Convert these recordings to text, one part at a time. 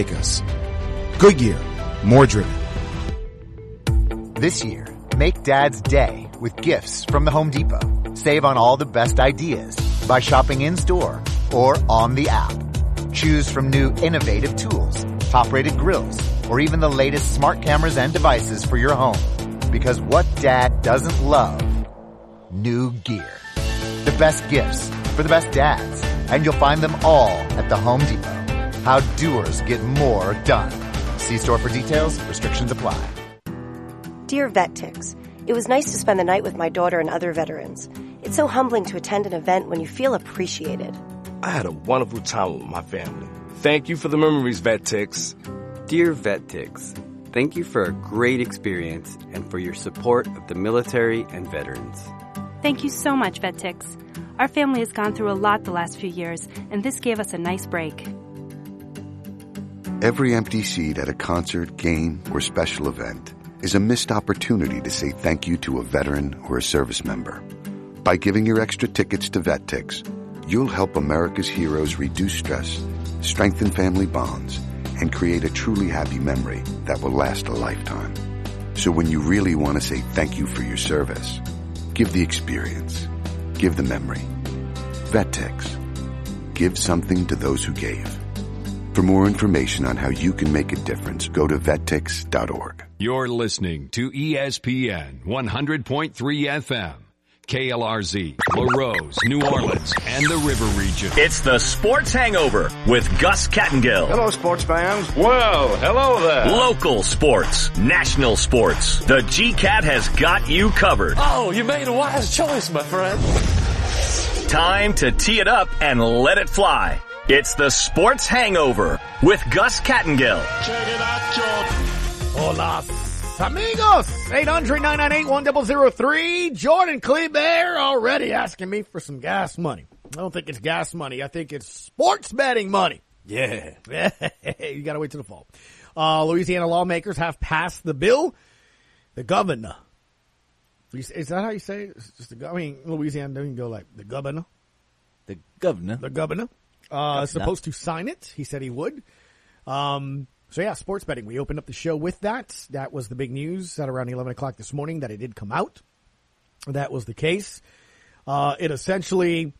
us. Goodyear, more driven. This year, make Dad's day with gifts from the Home Depot. Save on all the best ideas by shopping in-store or on the app. Choose from new innovative tools, top-rated grills, or even the latest smart cameras and devices for your home. Because what Dad doesn't love? New gear. The best gifts for the best dads. And you'll find them all at the Home Depot. How doers get more done. See store for details. Restrictions apply. Dear VetTix, it was nice to spend the night with my daughter and other veterans. It's so humbling to attend an event when you feel appreciated. I had a wonderful time with my family. Thank you for the memories, VetTix. Dear VetTix, thank you for a great experience and for your support of the military and veterans. Thank you so much, VetTix. Our family has gone through a lot the last few years, and this gave us a nice break. Every empty seat at a concert, game, or special event is a missed opportunity to say thank you to a veteran or a service member. By giving your extra tickets to VetTix, you'll help America's heroes reduce stress, strengthen family bonds, and create a truly happy memory that will last a lifetime. So when you really want to say thank you for your service, give the experience. Give the memory. VetTix. Give something to those who gave. For more information on how you can make a difference, go to vettix.org. You're listening to ESPN 100.3 FM. KLRZ, LaRose, New Orleans, and the River Region. It's the Sports Hangover with Gus Kattengill. Hello, sports fans. Well, hello there. Local sports, national sports. The GCAT has got you covered. Oh, you made a wise choice, my friend. Time to tee it up and let it fly. It's the Sports Hangover with Gus Kattengill. Check it out, Jordan. Hola, amigos. 800-998-1003. Jordan Kleber already asking me for some gas money. I don't think it's gas money. I think it's sports betting money. Yeah. You got to wait till the fall. Louisiana lawmakers have passed the bill. The governor. Is that how you say it? It's just Louisiana doesn't go like the governor. The governor. The governor. Supposed to sign it. He said he would. So yeah, sports betting. We opened up the show with that. That was the big news at around 11 o'clock this morning that it did come out. That was the case. It essentially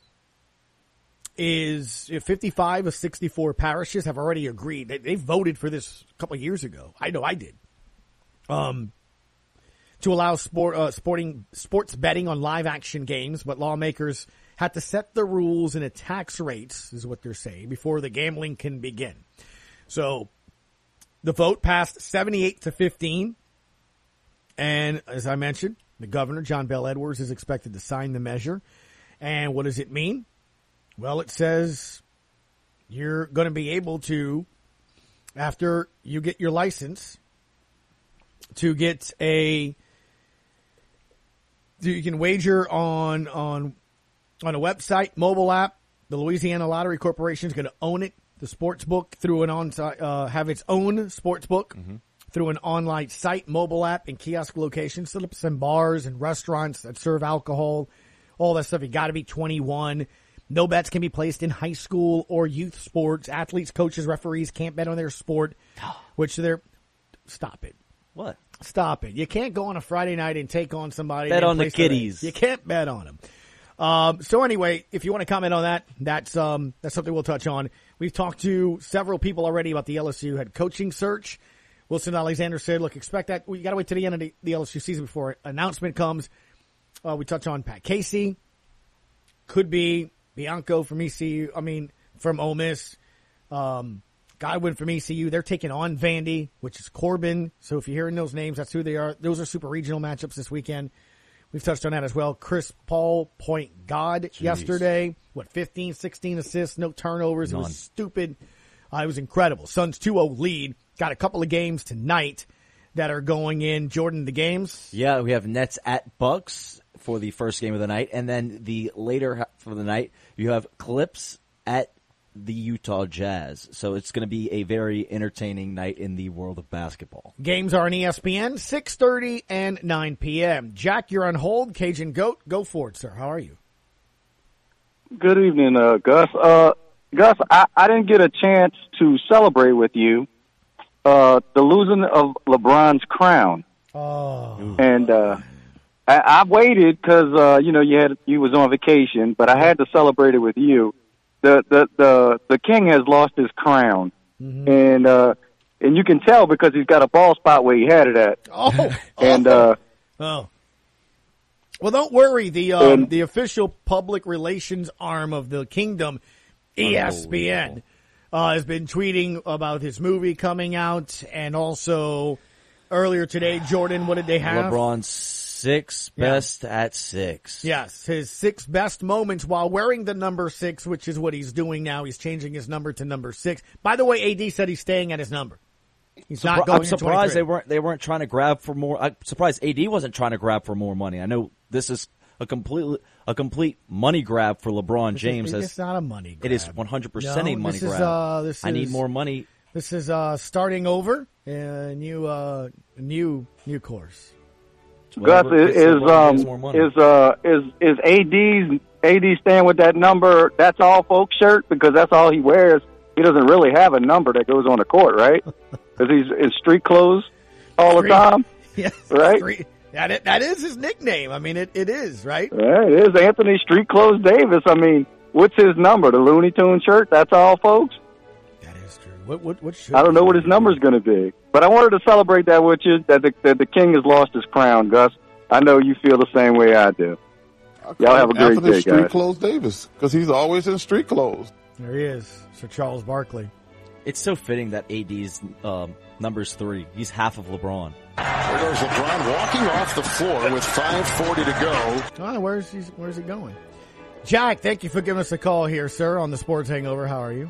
is 55 of 64 parishes have already agreed. They voted for this a couple of years ago. I know I did. To allow sports betting on live action games, but lawmakers had to set the rules and the tax rates, is what they're saying, before the gambling can begin. So the vote passed 78-15. And as I mentioned, the governor, John Bel Edwards, is expected to sign the measure. And what does it mean? Well, it says you're going to be able to, after you get your license, to get you can wager on a website, mobile app. The Louisiana Lottery Corporation is going to own it. The sports book through have its own sports book through an online site, mobile app, and kiosk locations. So some bars and restaurants that serve alcohol, all that stuff. You got to be 21. No bets can be placed in high school or youth sports. Athletes, coaches, referees can't bet on their sport, stop it. What? Stop it. You can't go on a Friday night and take on somebody. Bet on the kiddies. You can't bet on them. So anyway, if you want to comment on that, that's something we'll touch on. We've talked to several people already about the LSU head coaching search. Wilson Alexander said, look, expect that. We got to wait to the end of the LSU season before an announcement comes. We touch on Pat Casey. Could be Bianco from ECU. From Ole Miss. Godwin from ECU. They're taking on Vandy, which is Corbin. So if you're hearing those names, that's who they are. Those are super regional matchups this weekend. We've touched on that as well. Chris Paul, point guard yesterday. 15, 16 assists, no turnovers. None. It was stupid. It was incredible. Suns 2-0 lead. Got a couple of games tonight that are going in. Jordan, the games? Yeah, we have Nets at Bucks for the first game of the night. And then the later for the night, you have Clips at the Utah Jazz. So it's going to be a very entertaining night in the world of basketball. Games are on ESPN, 6:30 and 9 p.m. Jack, you're on hold. Cajun Goat, go for it, sir. How are you? Good evening, Gus. Gus, I didn't get a chance to celebrate with you the losing of LeBron's crown. Oh. And I waited because you was on vacation, but I had to celebrate it with you. The king has lost his crown, and you can tell because he's got a bald spot where he had it at. Oh. Well, don't worry. The official public relations arm of the kingdom, ESPN, has been tweeting about his movie coming out, and also earlier today, Jordan, what did they have? LeBron's 6 best at 6. Yes, his 6 best moments while wearing the number 6, which is what he's doing now. He's changing his number to number 6. By the way, AD said he's staying at his number. He's not going. I'm surprised they weren't trying to grab for more. I'm surprised AD wasn't trying to grab for more money. I know this is a complete money grab for LeBron James. It's not a money grab. It is 100% a money grab. I need more money. This is starting over, a new course. Gus, is AD staying with that number? That's all folks shirt because that's all he wears. He doesn't really have a number that goes on the court, right? Because he's in street clothes all the time. Yes, right. That is his nickname. I mean, it is, right? Yeah, it is Anthony Street Clothes Davis. I mean, what's his number? The Looney Tunes shirt? That's all, folks? That is true. What should I don't know what his number's going to be. But I wanted to celebrate that with you, that the king has lost his crown, Gus. I know you feel the same way I do. Y'all have a great Anthony day, Street guys. Clothes Davis, because he's always in street clothes. There he is, Sir Charles Barkley. It's so fitting that AD's number's 3. He's half of LeBron. There goes LeBron walking off the floor with 5:40 to go. Oh, where's he going? Jack, thank you for giving us a call here, sir, on the Sports Hangover. How are you?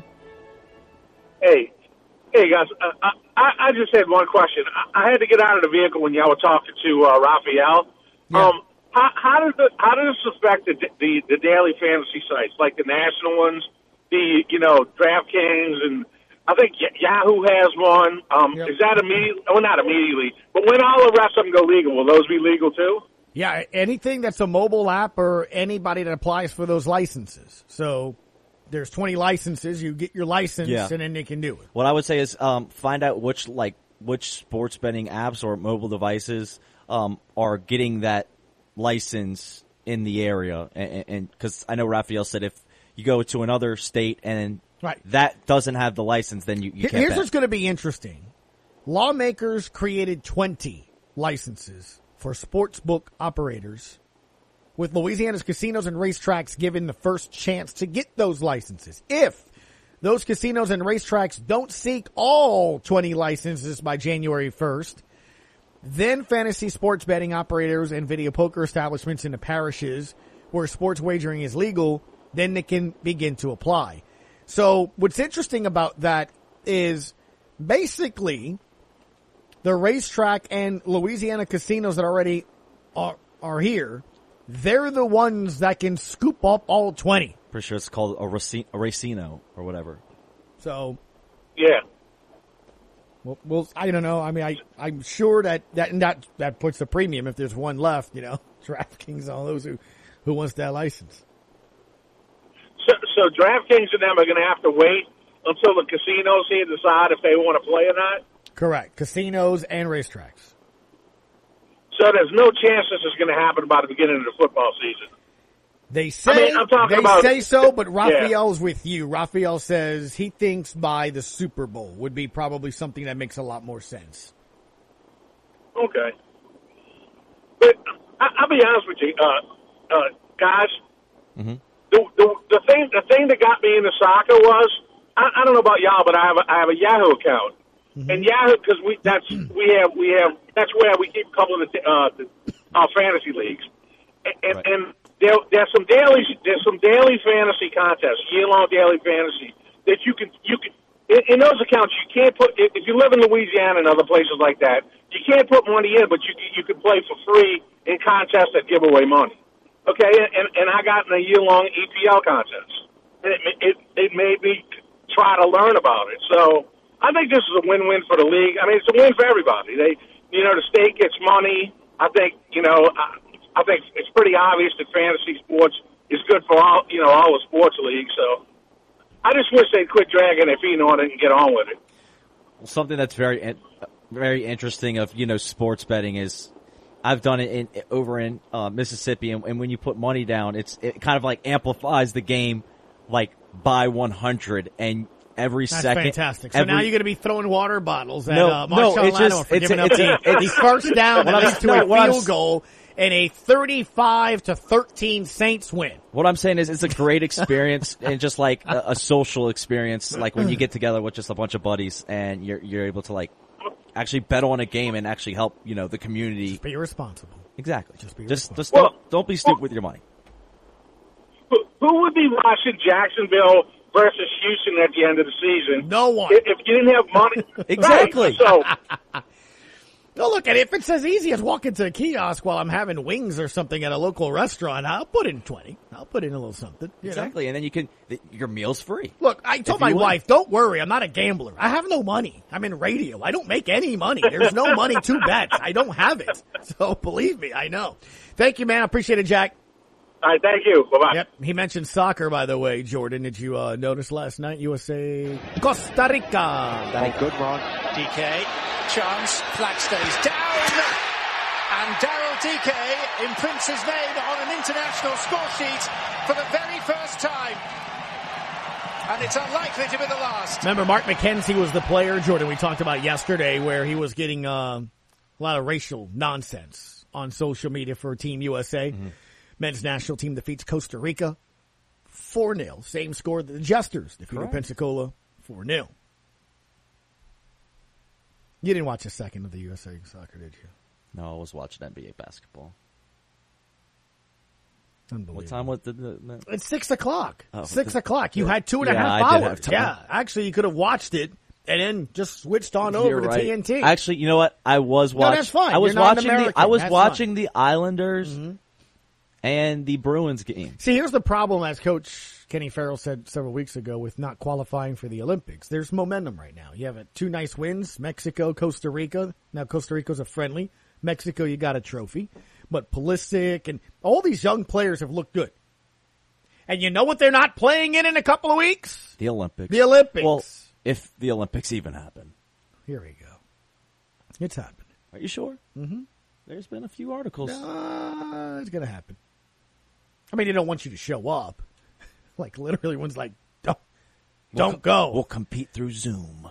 Hey guys. I just had one question. I had to get out of the vehicle when y'all were talking to Raphael. Yeah. How does this affect the daily fantasy sites, like the national ones, the DraftKings, and I think Yahoo has one. Is that immediately? Well, not immediately, but when all the rest of them go legal, will those be legal too? Yeah, anything that's a mobile app or anybody that applies for those licenses. So there's 20 licenses. You get your license, and then they can do it. What I would say is find out which sports betting apps or mobile devices are getting that license in the area, and because I know Raphael said if you go to another state and that doesn't have the license, then you can't Here's bet. what's going to be interesting. Lawmakers created 20 licenses for sportsbook operators, with Louisiana's casinos and racetracks given the first chance to get those licenses. If those casinos and racetracks don't seek all 20 licenses by January 1st, then fantasy sports betting operators and video poker establishments in the parishes where sports wagering is legal, then they can begin to apply. So what's interesting about that is basically the racetrack and Louisiana casinos that already are here, they're the ones that can scoop up all 20. Pretty sure it's called a racino or whatever. So, yeah. Well, I don't know. I mean, I'm sure that puts a premium if there's one left. DraftKings, all those who wants that license. So DraftKings and them are going to have to wait until the casinos here decide if they want to play or not? Correct. Casinos and racetracks. So there's no chance this is going to happen by the beginning of the football season. They say say so, but Raphael's with you. Raphael says he thinks by the Super Bowl would be probably something that makes a lot more sense. Okay. But I'll be honest with you, guys. Mm-hmm. The thing that got me into soccer was I don't know about y'all, but I have a Yahoo account, and Yahoo because that's where we keep a couple of our fantasy leagues, and there's some daily fantasy contests, year-long daily fantasy that you can in those accounts you can't put if you live in Louisiana and other places like that you can't put money in, but you can play for free in contests that give away money. Okay, and I got in a year-long EPL contest. It made me try to learn about it. So I think this is a win-win for the league. I mean, it's a win for everybody. The state gets money. I think it's pretty obvious that fantasy sports is good for all the sports leagues. So I just wish they'd quit dragging their feet on it and get on with it. Well, something that's very interesting of, sports betting is I've done it over in Mississippi, and when you put money down, it kind of like amplifies the game like by 100, and every That's second. Fantastic. So now you're going to be throwing water bottles at No, Marshall it's Lano for giving up the first down that leads to a field goal and a 35-13 Saints win. What I'm saying is it's a great experience and just like a social experience, like when you get together with just a bunch of buddies and you're able to like actually bet on a game and actually help, the community. Just be responsible. Exactly. Just don't be stupid with your money. Who would be watching Jacksonville versus Houston at the end of the season? No one. If you didn't have money. Exactly. Right, so. No, look, and if it's as easy as walking to a kiosk while I'm having wings or something at a local restaurant, I'll put in 20. I'll put in a little something. Exactly. And then your meal's free. Look, I told my wife, don't worry, I'm not a gambler. I have no money. I'm in radio. I don't make any money. There's no money to bet. I don't have it. So believe me, I know. Thank you, man. I appreciate it, Jack. All right, thank you. Bye-bye. Yep. He mentioned soccer, by the way, Jordan. Did you notice last night? USA, Costa Rica. Oh, good, Ron. DK, chance, flag stays down, and Daryl DK imprints his name on an international score sheet for the very first time. And it's unlikely to be the last. Remember, Mark McKenzie was the player, Jordan, we talked about yesterday, where he was getting a lot of racial nonsense on social media for Team USA. Mm-hmm. Men's national team defeats Costa Rica 4-0. Same score that the Jesters defeated Pensacola 4-0. You didn't watch a second of the USA soccer, did you? No, I was watching NBA basketball. Unbelievable. What time was the It's 6 o'clock. Oh, 6 o'clock. You had 2.5 hours. Yeah, actually, you could have watched it and then just switched on over to TNT. Actually, you know what? I was watching. No, that's fine. I was You're not watching an American. watching the Islanders and the Bruins game. See, here's the problem, as Coach Kenny Farrell said several weeks ago, with not qualifying for the Olympics. There's momentum right now. You have two nice wins, Mexico, Costa Rica. Now, Costa Rica's a friendly. Mexico, you got a trophy. But Pulisic and all these young players have looked good. And you know what they're not playing in a couple of weeks? The Olympics. The Olympics. Well, if the Olympics even happen. Here we go. It's happening. Are you sure? Mm-hmm. There's been a few articles. It's going to happen. I mean, they don't want you to show up. Like, literally, one's like, don't go. We'll compete through Zoom.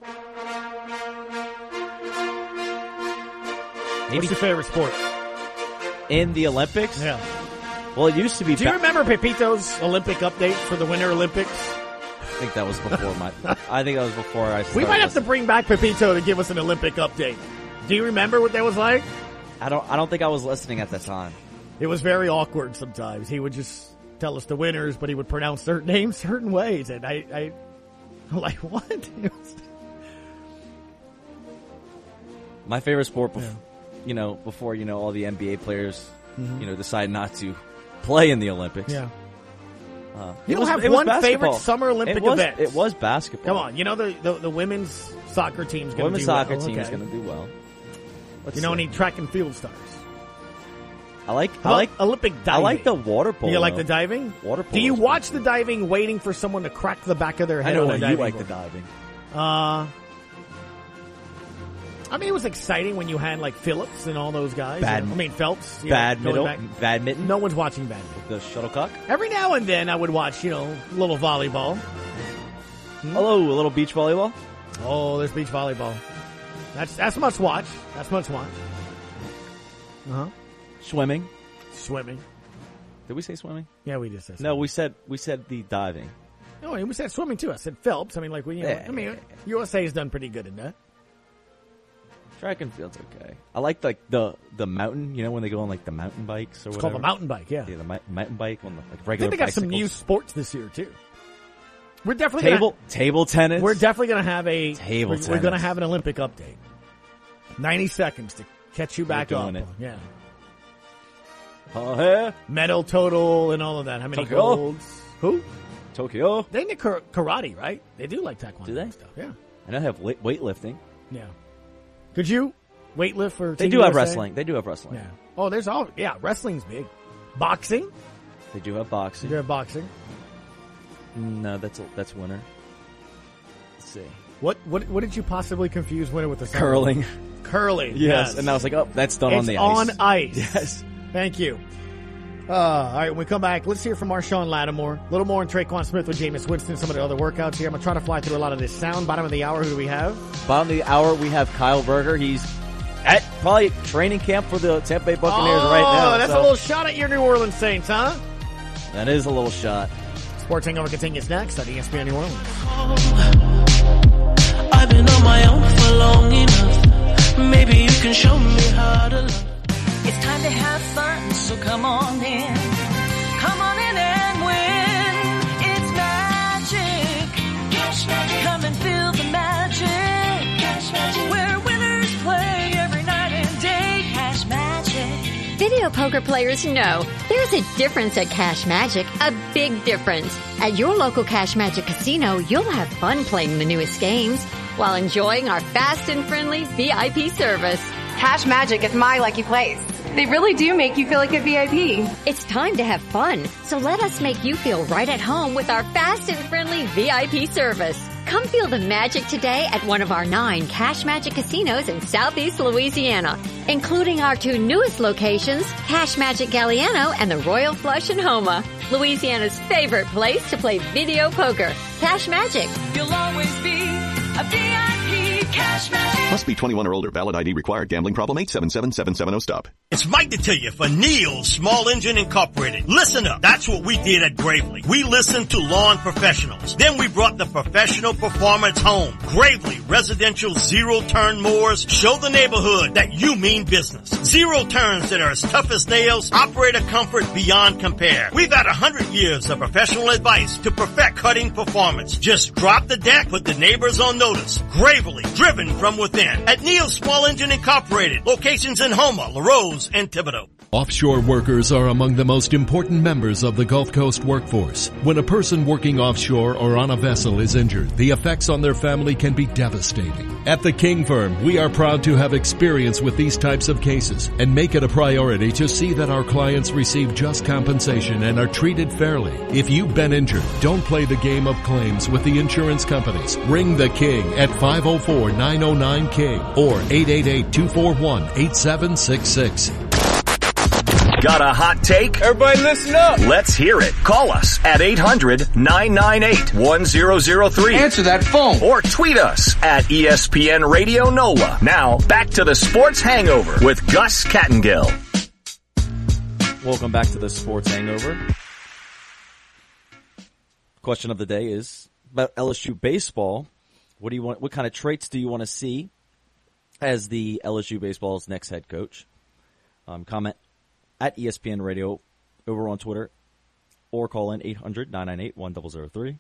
What's your favorite sport? In the Olympics? Yeah. Well, it used to be. Do you remember Pepito's Olympic update for the Winter Olympics? I think that was before I think that was before I started. We might have to bring back Pepito to give us an Olympic update. Do you remember what that was like? I don't think I was listening at the time. It was very awkward sometimes. He would just tell us the winners, but he would pronounce certain names certain ways, and I'm like, what? My favorite sport, before all the NBA players, decide not to play in the Olympics. Yeah. You don't have one favorite summer Olympic event. It was basketball. Come on, the women's soccer team's going to do well. Women's soccer team is going to do well. Any track and field stars? I like Olympic diving. I like the water polo. You like the diving? Water polo. Do you watch the diving waiting for someone to crack the back of their head? I know on you like the diving. I mean, it was exciting when you had like Phillips and all those guys. Phelps. Badminton. No one's watching badminton. The shuttlecock. Every now and then I would watch, a little volleyball. Hello, a little beach volleyball. Oh, there's beach volleyball. That's much watch. That's much watch. Swimming. Did we say swimming? Yeah, we just said swimming. No, we said the diving. No, we said swimming too. I said Phelps. I mean, USA has done pretty good in that. Track and field's okay. I like the mountain, when they go on like the mountain bikes or whatever. It's called the mountain bike, yeah. Yeah, the mountain bike on the regular I think they got bicycles. some new sports this year too. We're definitely table tennis. We're definitely going to have tennis. We're going to have an Olympic update. 90 seconds to catch you back up. Yeah. Medal total and all of that. How many golds? Who? Tokyo. They need karate, right? They do like taekwondo. Do they? Stuff. Yeah. And I have weightlifting. Yeah. Could you weightlift for They do have wrestling. Yeah. Oh, wrestling's big. Boxing? They do have boxing. They do have boxing. No, that's winter. Let's see. What did you possibly confuse winter with the summer? Curling. Curling. Yes. And I was like, oh, that's done on the ice. It's on ice. Yes. Thank you. All right, when we come back, let's hear from Marshawn Lattimore. A little more on Traquan Smith with Jameis Winston, some of the other workouts here. I'm going to try to fly through a lot of this sound. Bottom of the hour, who do we have? Bottom of the hour, we have Kyle Berger. He's at probably training camp for the Tampa Bay Buccaneers right now. Oh, that's a little shot at your New Orleans Saints, huh? That is a little shot. Sports Hangover continues next on ESPN New Orleans. I've been on my own for long enough. Maybe you can show me how to love. It's time to have fun, so come on in. Come on in and win. It's magic. Cash Magic. Come and feel the magic. Cash Magic. Where winners play every night and day. Cash Magic. Video poker players know there's a difference at Cash Magic, a big difference. At your local Cash Magic casino, you'll have fun playing the newest games while enjoying our fast and friendly VIP service. Cash Magic is my lucky place. They really do make you feel like a VIP. It's time to have fun, so let us make you feel right at home with our fast and friendly VIP service. Come feel the magic today at one of our 9 Cash Magic casinos in Southeast Louisiana, including our 2 newest locations, Cash Magic Galliano and the Royal Flush in Houma, Louisiana's favorite place to play video poker. Cash Magic. You'll always be a VIP. Cash Magic. Must be 21 or older. Valid ID required. Gambling problem? 877-770-STOP. It's Mike to tell you for Neil's Small Engine Incorporated. Listen up. That's what we did at Gravely. We listened to lawn professionals. Then we brought the professional performance home. Gravely Residential Zero-Turn Mowers show the neighborhood that you mean business. Zero turns that are as tough as nails, operator comfort beyond compare. We've had 100 years of professional advice to perfect cutting performance. Just drop the deck, put the neighbors on notice. Gravely, driven from within. At Neil's Small Engine Incorporated. Locations in Houma, LaRose, and Thibodaux. Offshore workers are among the most important members of the Gulf Coast workforce. When a person working offshore or on a vessel is injured, the effects on their family can be devastating. At the King Firm, we are proud to have experience with these types of cases and make it a priority to see that our clients receive just compensation and are treated fairly. If you've been injured, don't play the game of claims with the insurance companies. Ring the King at 504-909-KING or 888-241-8766. Got a hot take? Everybody listen up. Let's hear it. Call us at 800-998-1003. Answer that phone. Or tweet us at ESPN Radio NOLA. Now, back to the Sports Hangover with Gus Kattengill. Welcome back to the Sports Hangover. Question of the day is about LSU baseball. What do you want? What kind of traits do you want to see as the LSU baseball's next head coach? Comment at ESPN Radio over on Twitter or call in 800-998-1003.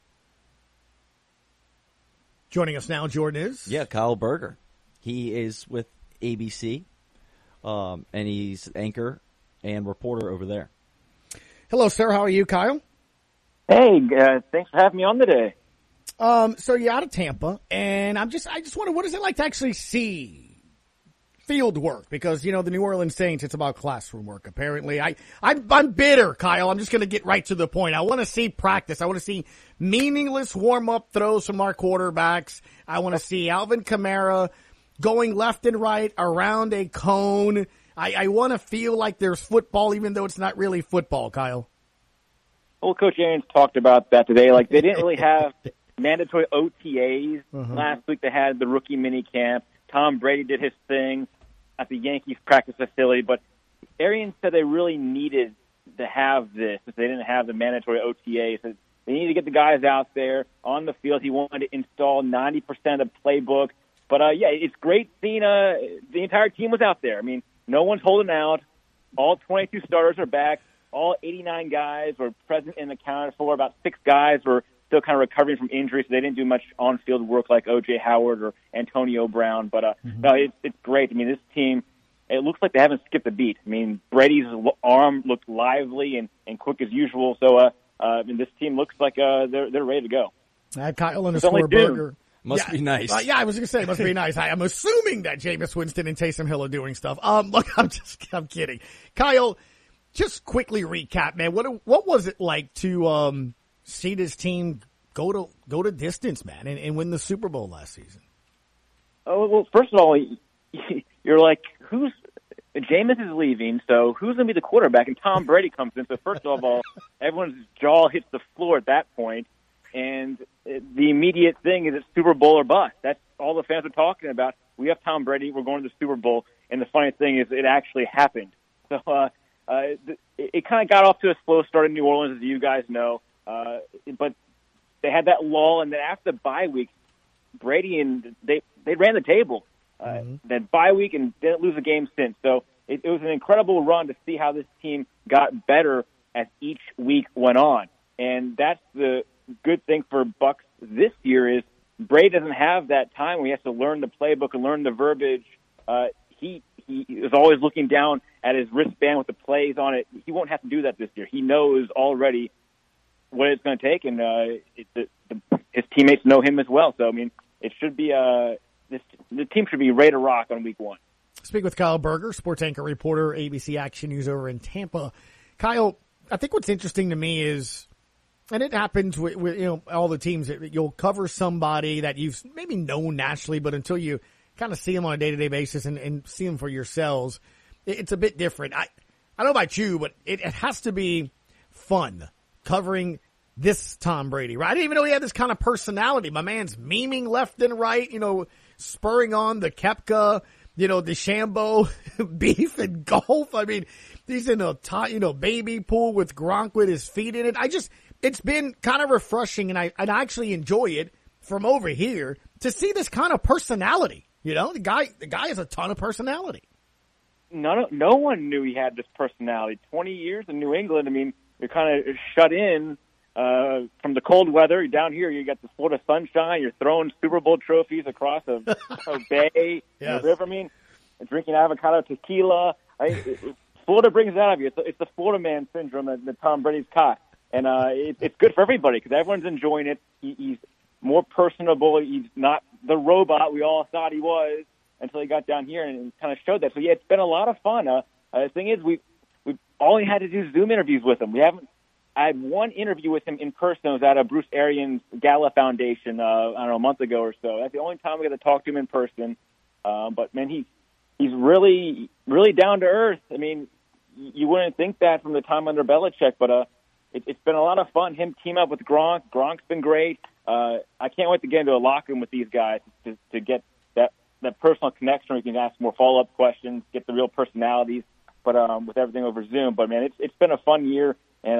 Joining us now, Jordan is? Yeah, Kyle Berger. He is with ABC, and he's anchor and reporter over there. Hello, sir. How are you, Kyle? Hey, thanks for having me on today. So you're out of Tampa, and I just wonder, what is it like to actually see field work? Because, you know, the New Orleans Saints, it's about classroom work, apparently. I'm bitter, Kyle. I'm just going to get right to the point. I want to see practice. I want to see meaningless warm-up throws from our quarterbacks. I want to see Alvin Kamara going left and right around a cone. I want to feel like there's football, even though it's not really football, Kyle. Well, Coach Arians talked about that today. Like, they didn't really have mandatory OTAs. Last week they had the rookie mini camp. Tom Brady did his thing at the Yankees practice facility, but Arians said they really needed to have this if they didn't have the mandatory OTA. So they needed to get the guys out there on the field. He wanted to install 90% of the playbook. But, yeah, it's great seeing the entire team was out there. I mean, no one's holding out. All 22 starters are back. All 89 guys were present and accounted for. About 6 guys were still kind of recovering from injuries, so they didn't do much on-field work like O.J. Howard or Antonio Brown. But no, it's great. I mean, this team, it looks like they haven't skipped a beat. I mean, Brady's arm looked lively and quick as usual. So I mean, this team looks like they're ready to go. Kyle and the Burger. Must be nice. Yeah, I was going to say it must be nice. I'm assuming that Jameis Winston and Taysom Hill are doing stuff. Look, I'm kidding. Kyle, just quickly recap, man. What was it like to see this team go to distance, man, and win the Super Bowl last season? Oh, well, first of all, you're like, Jameis is leaving, so who's going to be the quarterback? And Tom Brady comes in. So first of all, everyone's jaw hits the floor at that point. And the immediate thing is it's Super Bowl or bust. That's all the fans are talking about. We have Tom Brady. We're going to the Super Bowl. And the funny thing is it actually happened. So it kind of got off to a slow start in New Orleans, as you guys know. But they had that lull. And then after the bye week, Brady and they ran the table. That bye week and didn't lose a game since. So it was an incredible run to see how this team got better as each week went on. And that's the good thing for Bucks this year is Brady doesn't have that time where he has to learn the playbook and learn the verbiage. He is always looking down at his wristband with the plays on it. He won't have to do that this year. He knows already what it's going to take, and his teammates know him as well. So, I mean, it should be the team should be ready to rock on week one. Speak with Kyle Berger, sports anchor reporter, ABC Action News over in Tampa. Kyle, I think what's interesting to me is, and it happens with all the teams, you'll cover somebody that you've maybe known nationally, but until you kind of see them on a day-to-day basis and see them for yourselves, it's a bit different. I don't know about you, but it has to be fun covering this Tom Brady, right? I didn't even know he had this kind of personality. My man's memeing left and right, spurring on the Koepka, DeChambeau beef and golf. I mean, he's in a baby pool with Gronk with his feet in it. It's been kind of refreshing, and I actually enjoy it from over here to see this kind of personality. The guy has a ton of personality. No one knew he had this personality. 20 years in New England. I mean, you're kind of shut in from the cold weather. Down here, you got the Florida sunshine. You're throwing Super Bowl trophies across a bay, yes. The river. I mean, drinking avocado tequila. Florida brings it out of you. It's the Florida man syndrome that Tom Brady's caught. And it's good for everybody because everyone's enjoying it. He's more personable. He's not the robot we all thought he was until he got down here and kind of showed that. So, yeah, it's been a lot of fun. The thing is, we only had to do Zoom interviews with him. I had one interview with him in person. It was at a Bruce Arians Gala Foundation, a month ago or so. That's the only time we got to talk to him in person. But, man, he's really, really down to earth. I mean, you wouldn't think that from the time under Belichick, but it's been a lot of fun. Him team up with Gronk. Gronk's been great. I can't wait to get into a locker room with these guys to get that personal connection where you can ask more follow-up questions, get the real personalities, but with everything over Zoom. But, man, it's been a fun year, and,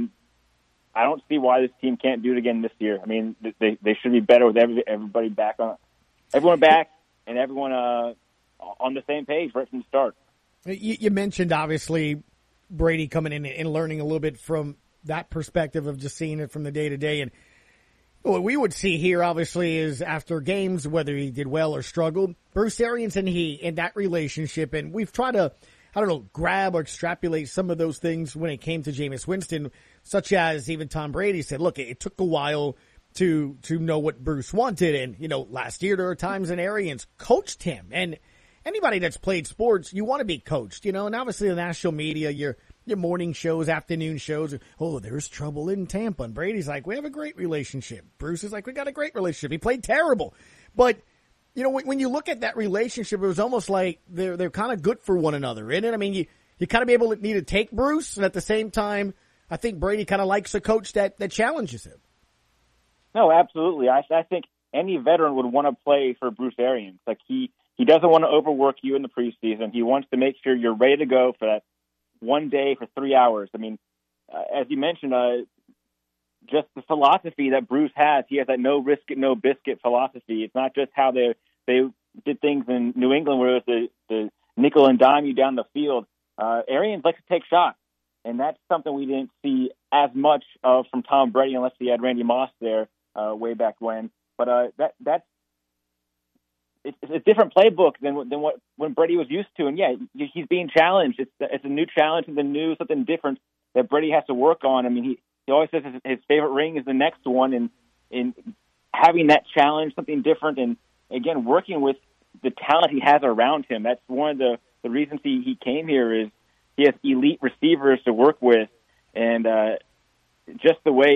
I don't see why this team can't do it again this year. I mean, they should be better with everybody back everyone back and everyone on the same page right from the start. You mentioned, obviously, Brady coming in and learning a little bit from that perspective of just seeing it from the day-to-day. And what we would see here, obviously, is after games, whether he did well or struggled, Bruce Arians and he in that relationship. And we've tried to, grab or extrapolate some of those things when it came to Jameis Winston, such as even Tom Brady said, look, it took a while to know what Bruce wanted. And, last year there were times when Arians coached him. And anybody that's played sports, you want to be coached, and obviously the national media, your morning shows, afternoon shows, there's trouble in Tampa. And Brady's like, we have a great relationship. Bruce is like, we got a great relationship. He played terrible. But, when you look at that relationship, it was almost like they're kind of good for one another, isn't it? I mean, you kind of be able to need to take Bruce, and at the same time, I think Brady kind of likes a coach that challenges him. No, absolutely. I think any veteran would want to play for Bruce Arians. Like he doesn't want to overwork you in the preseason. He wants to make sure you're ready to go for that one day for 3 hours. I mean, as you mentioned, just the philosophy that Bruce has. He has that no risk it, no biscuit philosophy. It's not just how they did things in New England where it was the nickel and dime you down the field. Arians likes to take shots, and that's something we didn't see as much of from Tom Brady unless he had Randy Moss there way back when. But that's it's a different playbook than when Brady was used to. And, yeah, he's being challenged. It's a new challenge, something different that Brady has to work on. I mean, he always says his favorite ring is the next one, and in having that challenge, something different, and, again, working with the talent he has around him. That's one of the reasons he came here is he has elite receivers to work with, and just the way,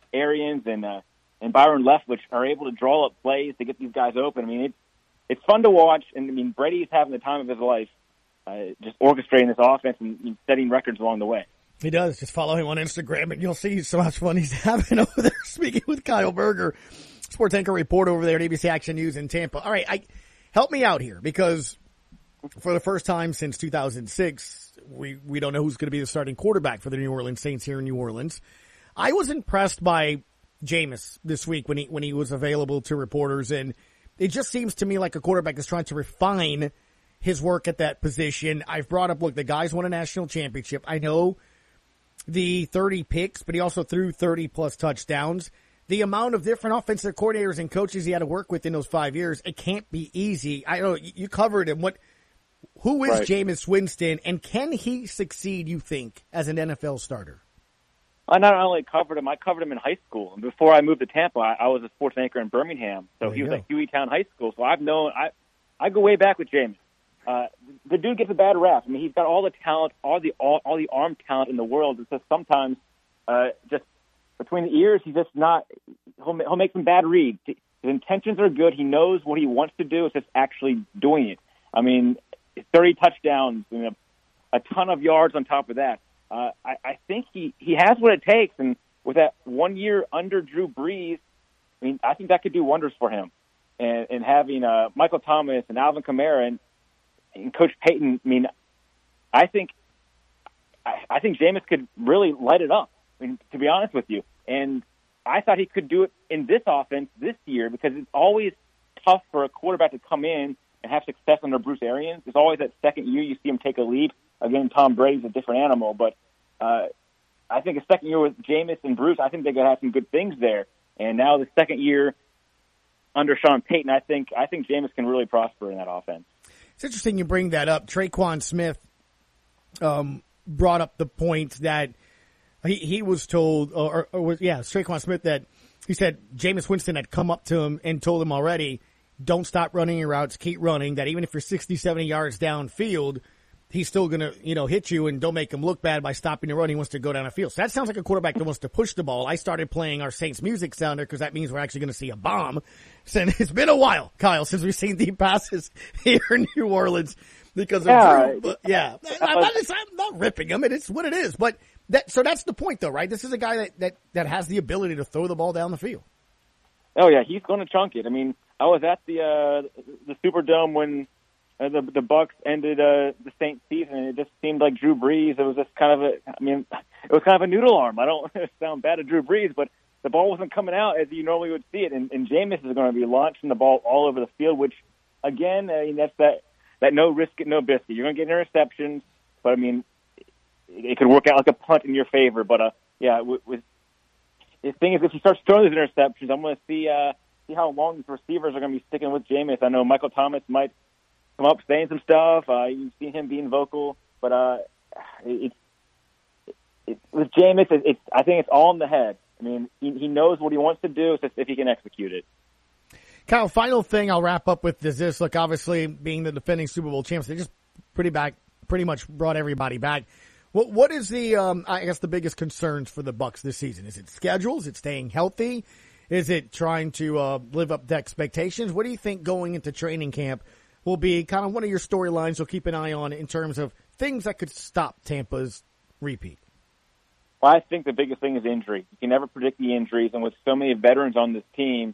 Arians and Byron Leftwich are able to draw up plays to get these guys open. I mean, it's fun to watch, and I mean, Brady's having the time of his life, just orchestrating this offense and setting records along the way. He does. Just follow him on Instagram, and you'll see so much fun he's having over there. Speaking with Kyle Berger, sports anchor reporter over there at ABC Action News in Tampa. All right, help me out here, because for the first time since 2006, we don't know who's going to be the starting quarterback for the New Orleans Saints here in New Orleans. I was impressed by Jameis this week when he was available to reporters, and it just seems to me like a quarterback is trying to refine his work at that position. I've brought up, look, the guy's won a national championship. I know the 30 picks, but he also threw 30-plus touchdowns. The amount of different offensive coordinators and coaches he had to work with in those 5 years, it can't be easy. I know you covered him. Who is Right. Jameis Winston, and can he succeed, you think, as an NFL starter? I not only covered him, I covered him in high school. And before I moved to Tampa, I was a sports anchor in Birmingham. So he was at Hueytown High School. So I go way back with James. The dude gets a bad rap. I mean, he's got all the talent, all the arm talent in the world. It's just sometimes just between the ears, he's just not. He'll make some bad reads. His intentions are good. He knows what he wants to do. It's just actually doing it. I mean, 30 touchdowns, a ton of yards on top of that. I think he has what it takes, and with that 1 year under Drew Brees, I mean, I think that could do wonders for him. And having Michael Thomas and Alvin Kamara and Coach Payton, I mean, I think Jameis could really light it up. I mean, to be honest with you, and I thought he could do it in this offense this year, because it's always tough for a quarterback to come in and have success under Bruce Arians. It's always that second year you see him take a leap. Again, Tom Brady's a different animal, but I think a second year with Jameis and Bruce, I think they're going to have some good things there. And now the second year under Sean Payton, I think Jameis can really prosper in that offense. It's interesting you bring that up. Traquan Smith brought up the point that he was told, Traquan Smith, that he said Jameis Winston had come up to him and told him already, don't stop running your routes, keep running, that even if you're 60, 70 yards downfield, he's still going to, hit you, and don't make him look bad by stopping the run. He wants to go down the field. So that sounds like a quarterback that wants to push the ball. I started playing our Saints music sounder because that means we're actually going to see a bomb. So it's been a while, Kyle, since we've seen deep passes here in New Orleans because of Drew. But I'm not ripping him. It's what it is. But so that's the point, though, right? This is a guy that has the ability to throw the ball down the field. Oh, yeah, he's going to chunk it. I mean, I was at the Superdome when the Bucs ended the Saints season, and it just seemed like Drew Brees. It was just kind of a noodle arm. I don't sound bad at Drew Brees, but the ball wasn't coming out as you normally would see it. And Jameis is going to be launching the ball all over the field, which, again, I mean, that's that no risk it, no biscuit. You're going to get interceptions, but I mean, it could work out like a punt in your favor. But the thing is, if he starts throwing those interceptions, I'm going to see how long these receivers are going to be sticking with Jameis. I know Michael Thomas might come up saying some stuff. You've seen him being vocal, but with Jameis, I think it's all in the head. I mean, he knows what he wants to do. It's just if he can execute it. Kyle, final thing I'll wrap up with is this. Look, obviously, being the defending Super Bowl champs, they just pretty much brought everybody back. What is the biggest concerns for the Bucs this season? Is it schedules? Is it staying healthy? Is it trying to live up to expectations? What do you think going into training camp will be kind of one of your storylines you'll keep an eye on in terms of things that could stop Tampa's repeat? Well, I think the biggest thing is injury. You can never predict the injuries, and with so many veterans on this team,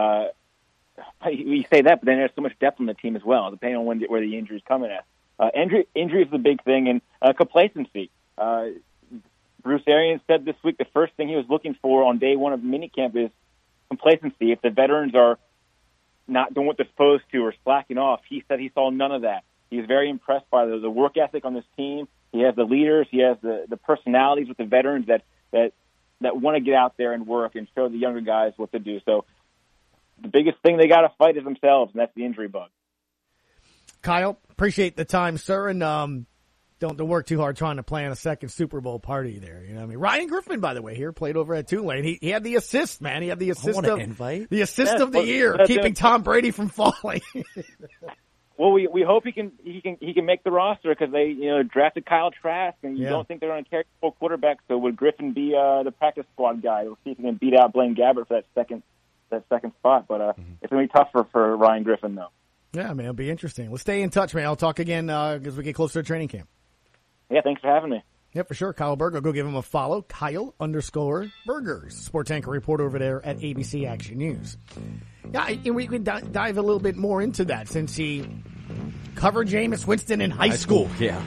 we say that, but then there's so much depth on the team as well, depending on where the injury is coming at. Injury is the big thing, and complacency. Bruce Arians said this week the first thing he was looking for on day one of minicamp is complacency. If the veterans are not doing what they're supposed to or slacking off, he said he saw none of that. He was very impressed by the work ethic on this team. He has the leaders. He has the personalities with the veterans that want to get out there and work and show the younger guys what to do. So the biggest thing they got to fight is themselves, and that's the injury bug. Kyle, appreciate the time, sir, and don't work too hard trying to plan a second Super Bowl party there. You know what I mean? Ryan Griffin, by the way, here played over at Tulane. He had the assist, man. He had the assist of the year, keeping Tom Brady from falling. Well, we hope he can make the roster because they drafted Kyle Trask, and you don't think they're going to carry full quarterback. So would Griffin be the practice squad guy? We'll see if he can beat out Blaine Gabbert for that second spot. But it's going to be tough for Ryan Griffin, though. Yeah, man, it'll be interesting. Let's stay in touch, man. I'll talk again as we get closer to training camp. Yeah, thanks for having me. Yeah, for sure. Kyle Berger. Go give him a follow. Kyle_Bergers, sports anchor reporter over there at ABC Action News. Yeah, and we can dive a little bit more into that since he covered Jameis Winston in high school. Yeah.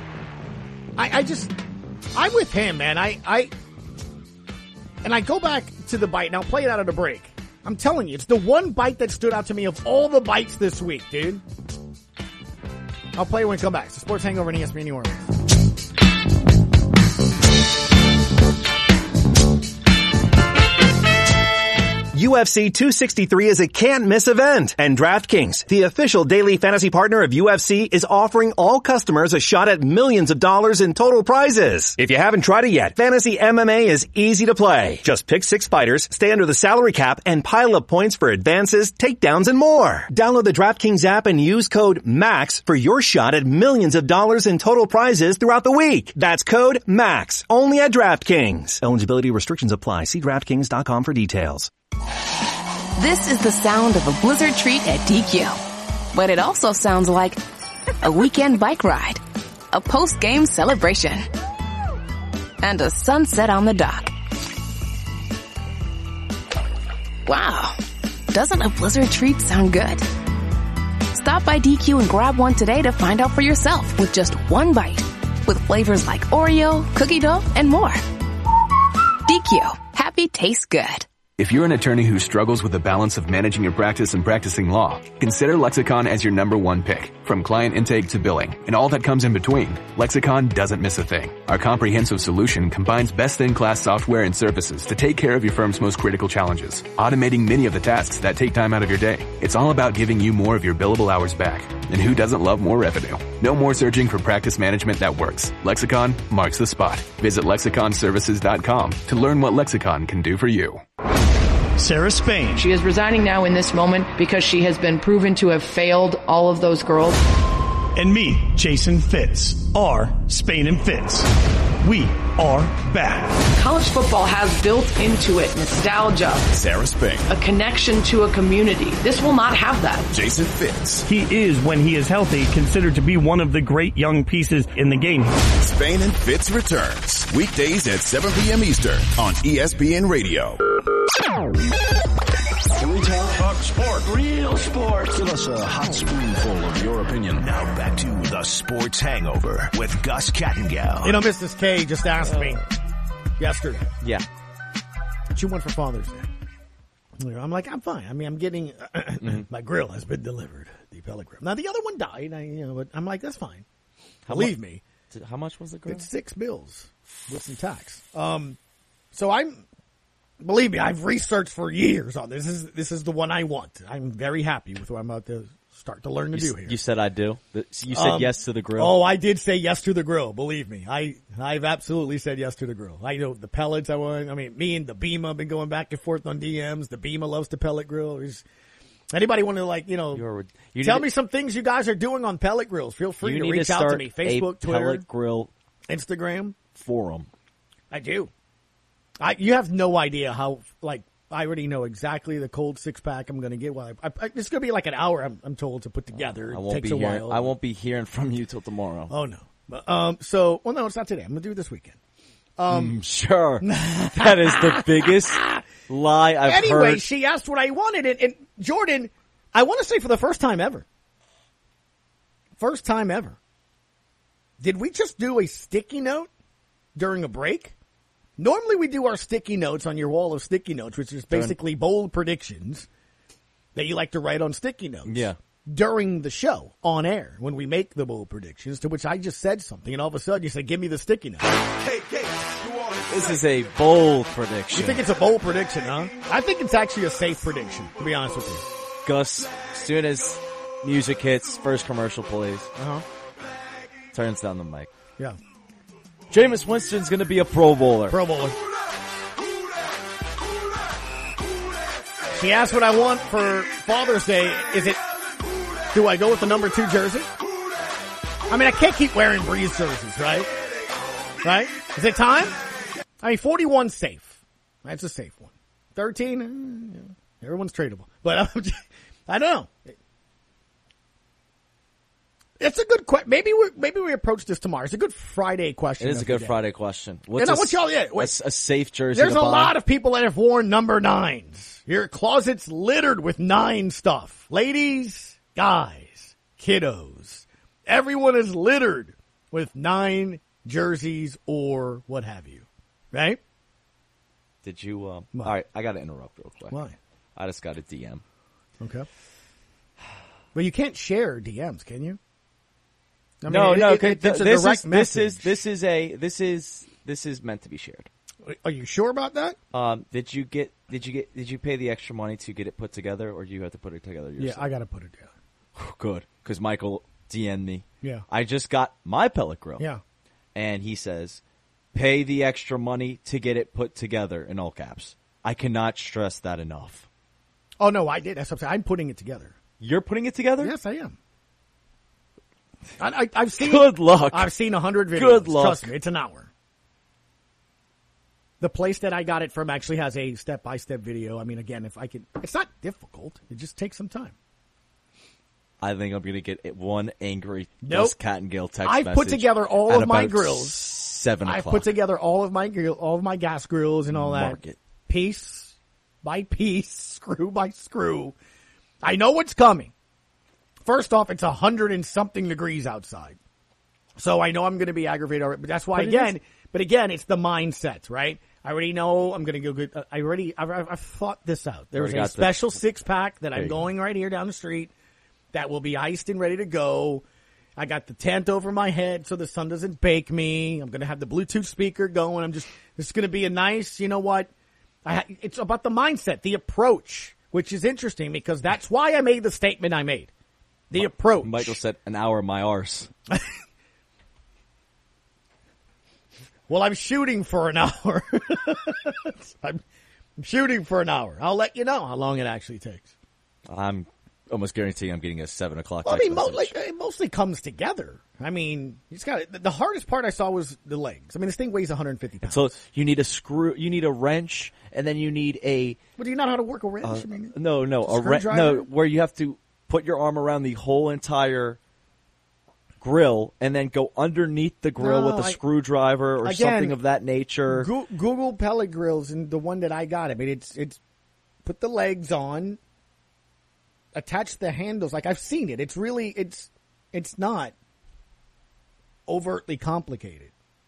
I'm with him, man. I go back to the bite, and I'll play it out of the break. I'm telling you, it's the one bite that stood out to me of all the bites this week, dude. I'll play it when we come back. It's the Sports Hangover on ESPN New Orleans. UFC 263 is a can't-miss event, and DraftKings, the official daily fantasy partner of UFC, is offering all customers a shot at millions of dollars in total prizes. If you haven't tried it yet, Fantasy MMA is easy to play. Just pick 6 fighters, stay under the salary cap, and pile up points for advances, takedowns, and more. Download the DraftKings app and use code MAX for your shot at millions of dollars in total prizes throughout the week. That's code MAX, only at DraftKings. Eligibility restrictions apply. See DraftKings.com for details. This is the sound of a blizzard treat at DQ. But it also sounds like a weekend bike ride, a post-game celebration, and a sunset on the dock. Wow, doesn't a blizzard treat sound good? Stop by DQ and grab one today to find out for yourself with just one bite. With flavors like Oreo, cookie dough, and more. DQ, happy tastes good. If you're an attorney who struggles with the balance of managing your practice and practicing law, consider Lexicon as your #1 pick. From client intake to billing and all that comes in between, Lexicon doesn't miss a thing. Our comprehensive solution combines best-in-class software and services to take care of your firm's most critical challenges, automating many of the tasks that take time out of your day. It's all about giving you more of your billable hours back. And who doesn't love more revenue? No more searching for practice management that works. Lexicon marks the spot. Visit lexiconservices.com to learn what Lexicon can do for you. Sarah Spain. She is resigning now in this moment because she has been proven to have failed all of those girls. And me, Jason Fitz, are Spain and Fitz. We are back. College football has built into it nostalgia. Sarah Spain. A connection to a community. This will not have that. Jason Fitz. He is, when he is healthy, considered to be one of the great young pieces in the game. Spain and Fitz returns. Weekdays at 7 p.m. Eastern on ESPN Radio. Can we talk sport? Real sports. Give us a hot spoonful of your opinion. Now back to the Sports Hangover with Gus Kattengell. You know, Mrs. K just asked me yesterday. Yeah. What you want for Father's Day? I'm like, I'm fine. I mean, I'm getting, my grill has been delivered. The pellet grill. Now, the other one died, but I'm like, that's fine. Believe me. How much was the grill? It's $6 with some tax. So believe me, I've researched for years on this. This is the one I want. I'm very happy with what I'm about to start to learn to do here. You said I do? You said yes to the grill? Oh, I did say yes to the grill. Believe me. I've absolutely said yes to the grill. I know the pellets I want. I mean, me and the Beema have been going back and forth on DMs. The Beema loves the pellet grill. Anybody want to tell me some things you guys are doing on pellet grills? Feel free to reach out to me. Facebook, Twitter, pellet grill Instagram forum. I do. You have no idea how, I already know exactly the cold 6-pack I'm going to get. It's going to be like an hour, I'm told, to put together. It takes a while. I won't be hearing from you till tomorrow. Oh, no. No, it's not today. I'm going to do it this weekend. Sure. That is the biggest lie I've heard. Anyway, she asked what I wanted, and Jordan, I want to say for the first time ever. First time ever. Did we just do a sticky note during a break? Normally we do our sticky notes on your wall of sticky notes, which is basically bold predictions that you like to write on sticky notes. Yeah. During the show, on air, when we make the bold predictions, to which I just said something, and all of a sudden you said, give me the sticky note. This is a bold prediction. You think it's a bold prediction, huh? I think it's actually a safe prediction, to be honest with you. Gus, as soon as music hits, first commercial plays, turns down the mic. Yeah. Jameis Winston's going to be a Pro Bowler. Pro Bowler. She asked what I want for Father's Day. Is it Do I go with the number 2 jersey? I mean, I can't keep wearing Breeze jerseys, right? Right? Is it time? I mean, 41 safe. That's a safe one. 13, everyone's tradable. But I don't know. It's a good question. Maybe we approach this tomorrow. It's a good Friday question. It is a good Friday question. What's a safe jersey? There's to a buy? lot of people that have worn number 9s. Your closet's littered with 9 stuff. Ladies, guys, kiddos. Everyone is littered with 9 jerseys or what have you. Right? Did you? All right, I got to interrupt real quick. Why? I just got a DM. Okay. Well, you can't share DMs, can you? I No. It's a direct message. This is meant to be shared. Are you sure about that? Did you pay the extra money to get it put together, or do you have to put it together yourself? Yeah, I got to put it together. Good, because Michael DM'd me. Yeah. I just got my pellet grill. Yeah. And he says, pay the extra money to get it put together, in all caps. I cannot stress that enough. Oh, no, I did. That's what I'm saying. I'm putting it together. You're putting it together? Yes, I am. I've seen. Good luck. I've seen 100 videos. Good luck. Trust me, it's an hour. The place that I got it from actually has a step-by-step video. I mean, again, if I could, it's not difficult. It just takes some time. I think I'm going to get one angry Nope. Gus Cattengale text I've message. put together all at of my about grills. 7 o'clock. I've put together all of my gas grills and all that. Mark it. Piece by piece, screw by screw. I know what's coming. First off, it's 100 and something degrees outside. So I know I'm going to be aggravated already, but that's why but again, it's the mindset, right? I already know I'm going to go good. I've thought this out. There's a special 6-pack that I'm going right here down the street that will be iced and ready to go. I got the tent over my head so the sun doesn't bake me. I'm going to have the Bluetooth speaker going. This is going to be a nice, you know what? It's about the mindset, the approach, which is interesting because that's why I made the statement I made. The approach. Michael said an hour my arse. Well, I'm shooting for an hour. I'm shooting for an hour. I'll let you know how long it actually takes. I'm almost guaranteeing I'm getting a 7 o'clock. Well, I mean, it mostly comes together. I mean, it's got the hardest part I saw was the legs. I mean, this thing weighs 150 pounds. So you need a screw, you need a wrench, and then you need a. But do you know how to work a wrench? No, a wrench. No, where you have to put your arm around the whole entire grill and then go underneath the grill with a screwdriver or something of that nature. Google pellet grills and the one that I got. I mean, it's put the legs on, attach the handles. Like I've seen it. It's really it's not overtly complicated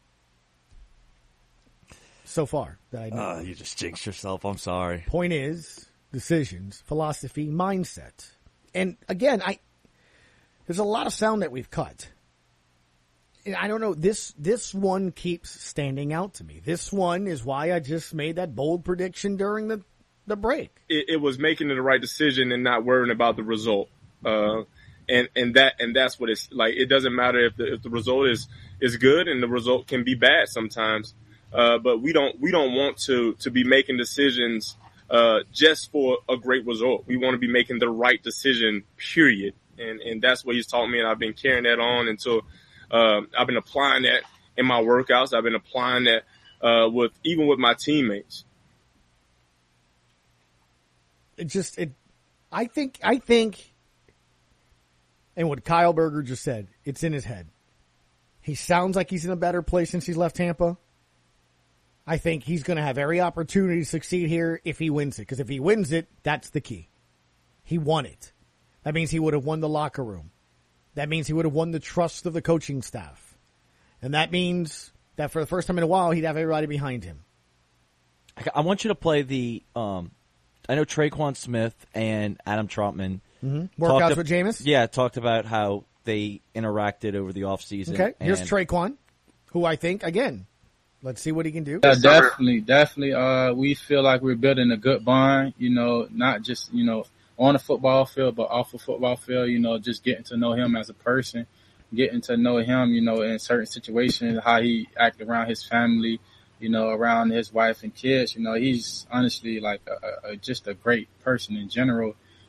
so far that I know. You just jinxed yourself. I'm sorry. Point is, decisions, philosophy, mindset. And again, there's a lot of sound that we've cut. And I don't know, this one keeps standing out to me. This one is why I just made that bold prediction during the break. It was making the right decision and not worrying about the result. And that's what it's like. It doesn't matter if the result is good, and the result can be bad sometimes. But we don't want to be making decisions just for a great result. We want to be making the right decision, period. And that's what he's taught me, and I've been carrying that on until I've been applying that in my workouts. I've been applying that even with my teammates. I think, and what Kyle Berger just said, it's in his head. He sounds like he's in a better place since he's left Tampa. I think he's going to have every opportunity to succeed here if he wins it. Because if he wins it, that's the key. He won it. That means he would have won the locker room. That means he would have won the trust of the coaching staff. And that means that for the first time in a while, he'd have everybody behind him. I want you to play the I know Traquan Smith and Adam Trautman. Workouts with Jameis? Yeah, talked about how they interacted over the offseason. Okay, here's Traquan, who I think, again, let's see what he can do. Yeah, definitely. We feel like we're building a good bond, not just, on the football field, but off the football field, just getting to know him as a person, getting to know him, in certain situations, how he act around his family, around his wife and kids. He's honestly like just a great person in general.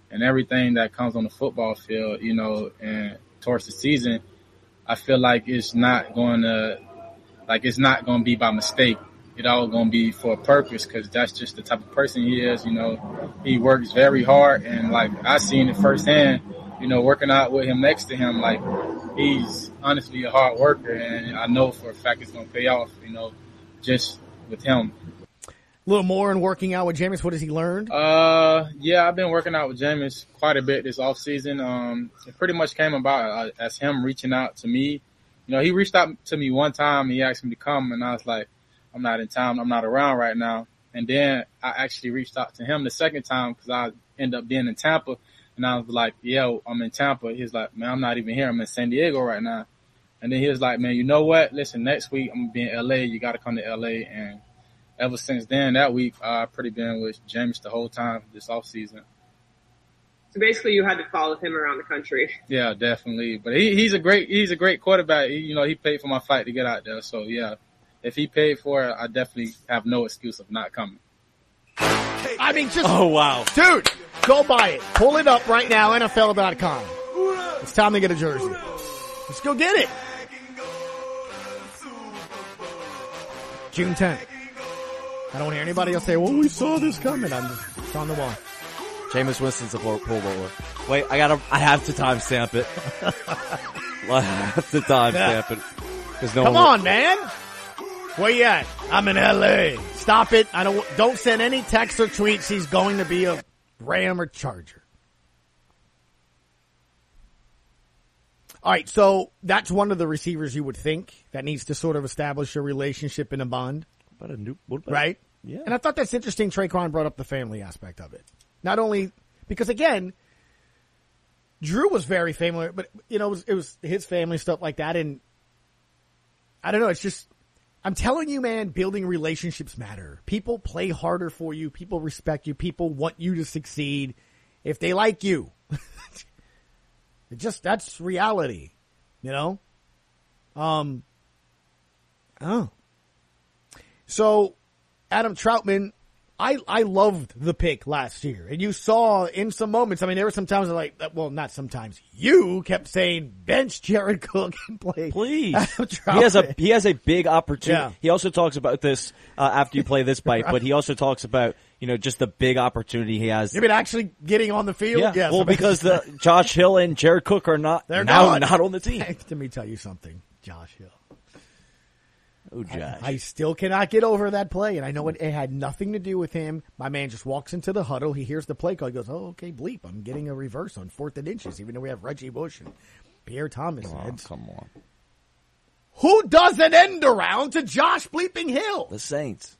and everything that comes on the football field, you know, and towards the season, I feel like it's not going to be by mistake. It's all going to be for a purpose, because that's just the type of person he is. You know, he works very hard, and like I seen it firsthand, you know, working out with him next to him, like he's honestly a hard worker, and I know for a fact it's going to pay off, you know, just with him. A little more in working out with Jameis. What has he learned? Yeah, I've been working out with Jameis quite a bit this off season. It pretty much came about as him reaching out to me. You know, he reached out to me one time. He asked me to come, and I was like, I'm not in town. I'm not around right now. And then I actually reached out to him the second time, because I ended up being in Tampa. And I was like, yo, I'm in Tampa. He was like, man, I'm not even here. I'm in San Diego right now. And then he was like, man, you know what? Listen, next week I'm going to be in L.A. You got to come to L.A. And ever since then, that week, I've pretty been with James the whole time this off season. So basically, you had to follow him around the country. Yeah, definitely. But he's a great quarterback. He paid for my flight to get out there. So yeah, if he paid for it, I definitely have no excuse of not coming. I mean, just oh wow, dude, go buy it. Pull it up right now, NFL.com. It's time to get a jersey. Let's go get it. June 10th. I don't hear anybody else say, well, we saw this coming. It's on the wall. Jameis Winston's a Pro Bowler. Wait, I have to timestamp it. I have to timestamp it. Come on, man. Where you at? I'm in LA. Stop it. Don't send any texts or tweets. He's going to be a Ram or Charger. All right, so that's one of the receivers you would think that needs to sort of establish a relationship and a bond. What about right? Yeah. And I thought that's interesting. Traquan brought up the family aspect of it. Not only because, again, Drew was very family, but, you know, it was his family, stuff like that. And I don't know. It's just, I'm telling you, man, building relationships matter. People play harder for you. People respect you. People want you to succeed if they like you. That's reality, you know? So, Adam Troutman, I loved the pick last year. And you saw in some moments, I mean, there were some times well, not sometimes. You kept saying, bench Jared Cook and play. Please. Adam Troutman. He has a big opportunity. Yeah. He also talks about this after you play this bite, but he also talks about, you know, just the big opportunity he has. You mean actually getting on the field? Yeah. Yes, well, because Josh Hill and Jared Cook are not They're not on the team. Let me tell you something, Josh Hill. Oh, Josh. I still cannot get over that play, and I know it had nothing to do with him. My man just walks into the huddle. He hears the play call. He goes, oh, okay, bleep. I'm getting a reverse on 4th and inches, even though we have Reggie Bush and Pierre Thomas. Oh, come on. Who does an end around to Josh bleeping Hill? The Saints.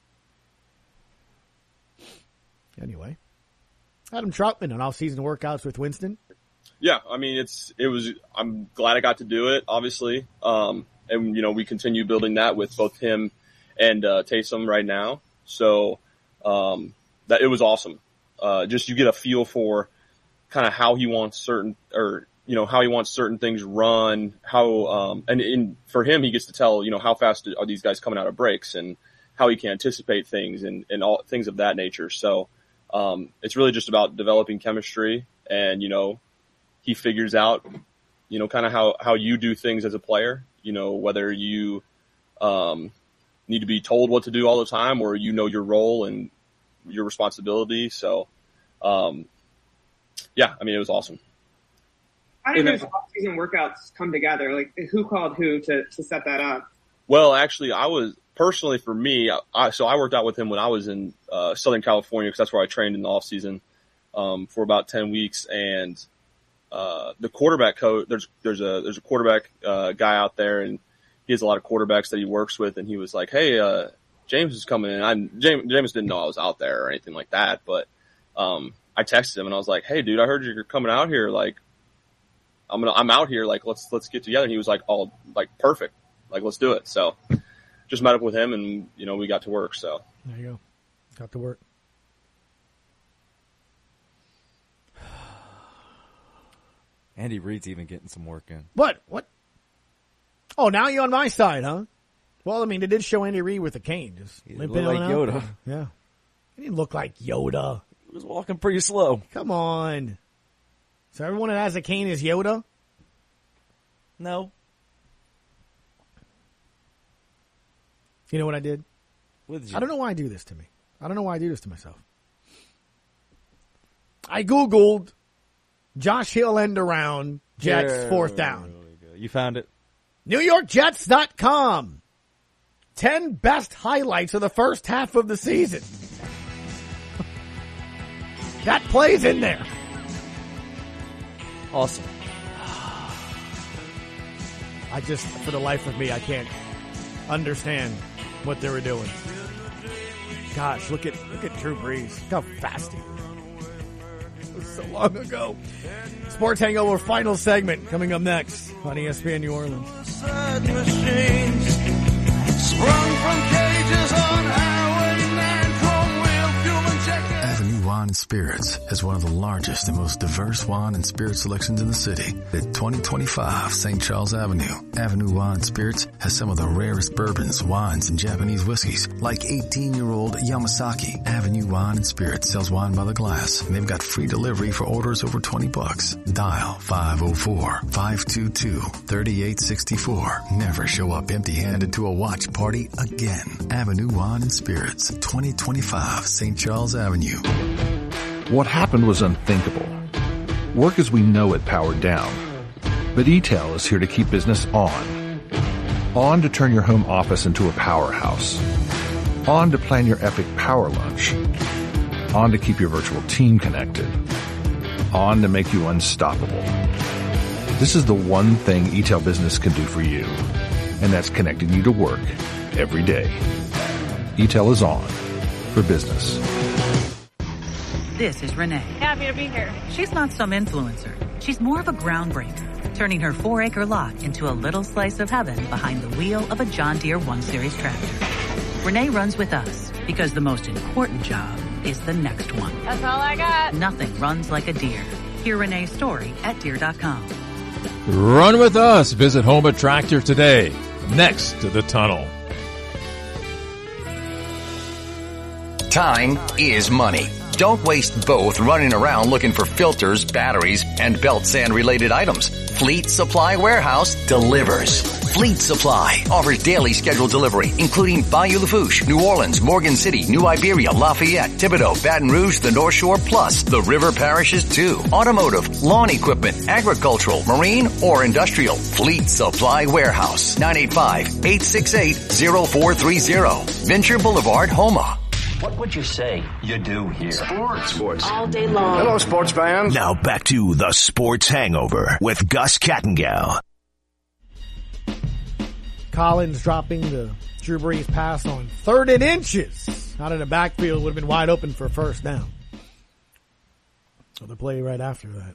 Anyway, Adam Troutman on off-season workouts with Winston. Yeah, I mean, I'm glad I got to do it, obviously. And, you know, we continue building that with both him and Taysom right now. So that it was awesome. Just you get a feel for kind of how he wants certain things run, how and for him, he gets to tell, you know, how fast are these guys coming out of breaks and how he can anticipate things and all things of that nature. So it's really just about developing chemistry, and, you know, he figures out, you know, kind of how you do things as a player. You know, whether you need to be told what to do all the time, or you know your role and your responsibility. So, yeah, I mean, it was awesome. How did those off-season workouts come together? Like, who called who to set that up? Well, actually, I worked out with him when I was in Southern California, because that's where I trained in the off-season for about 10 weeks. And the quarterback coach, there's a quarterback guy out there, and he has a lot of quarterbacks that he works with, and he was like, hey, James is coming in. James didn't know I was out there or anything like that, but I texted him and I was like, hey dude, I heard you're coming out here, like I'm out here, like let's get together. And he was like, oh, like perfect, like let's do it. So just met up with him, and, you know, we got to work. So there you go, got to work. Andy Reid's even getting some work in. What? Oh, now you're on my side, huh? Well, I mean, they did show Andy Reid with a cane. Just he looked like Yoda. Yeah. He didn't look like Yoda. He was walking pretty slow. Come on. So everyone that has a cane is Yoda? No. You know what I did? What did you I don't know why I do this to me. I don't know why I do this to myself. I Googled Josh Hill end around Jets fourth down. You found it? NewYorkJets.com. 10 best highlights of the first half of the season. That play's in there. Awesome. I just, for the life of me, I can't understand what they were doing. Gosh, look at Drew Brees. Look how fast he is. It was so long ago. Sports Hangover final segment coming up next on ESPN New Orleans. Sprung from cages on Highway 9, chrome wheel, fuel injected. Avenue Wine and Spirits has one of the largest and most diverse wine and spirit selections in the city. At 2025 St. Charles Avenue, Avenue Wine and Spirits has some of the rarest bourbons, wines, and Japanese whiskeys, like 18-year-old Yamasaki. Avenue Wine and Spirits sells wine by the glass, and they've got free delivery for orders over $20. Dial 504-522-3864. Never show up empty-handed to a watch party again. Avenue Wine and Spirits, 2025 St. Charles Avenue. What happened was unthinkable. Work as we know it powered down. But E-Tel is here to keep business on. On to turn your home office into a powerhouse. On to plan your epic power lunch. On to keep your virtual team connected. On to make you unstoppable. This is the one thing E-Tel Business can do for you, and that's connecting you to work every day. E-Tel is on for business. This is Renee. Happy to be here. She's not some influencer. She's more of a groundbreaker, turning her 4-acre lot into a little slice of heaven behind the wheel of a John Deere 1 Series tractor. Renee runs with us because the most important job is the next one. That's all I got. Nothing runs like a Deere. Hear Renee's story at Deere.com. Run with us. Visit Homa Tractor today, next to the tunnel. Time is money. Don't waste both running around looking for filters, batteries, and belt sand related items. Fleet Supply Warehouse delivers. Fleet Supply offers daily scheduled delivery, including Bayou Lafourche, New Orleans, Morgan City, New Iberia, Lafayette, Thibodeau, Baton Rouge, the North Shore, plus the river parishes too. Automotive, lawn equipment, agricultural, marine, or industrial. Fleet Supply Warehouse, 985-868-0430. Venture Boulevard, Homa. What would you say you do here? Sports. All day long. Hello, sports fans. Now back to the Sports Hangover with Gus Kattengell. Collins dropping the Drew Brees pass on 3rd and inches out of the backfield would have been wide open for first down. So the play right after that.